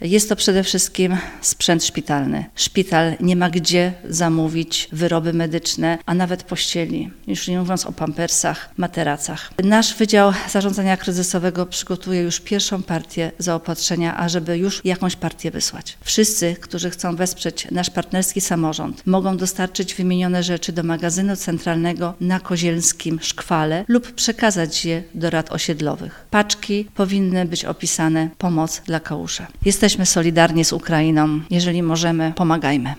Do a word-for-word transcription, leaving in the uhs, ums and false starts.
Jest to przede wszystkim sprzęt szpitalny. Szpital nie ma gdzie zamówić wyroby medyczne, a nawet pościeli, już nie mówiąc o pampersach, materacach. Nasz Wydział Zarządzania Kryzysowego przygotuje już pierwszą partię zaopatrzenia, ażeby już jakąś partię wysłać. Wszyscy, którzy chcą wesprzeć nasz partnerski samorząd, mogą dostarczyć wymienione rzeczy do magazynu centralnego na Kozielskim Szkwale lub przekazać je do rad osiedlowych. Paczki powinny być opisane pomoc dla Kałusza. Jesteśmy solidarni z Ukrainą. Jeżeli możemy, pomagajmy.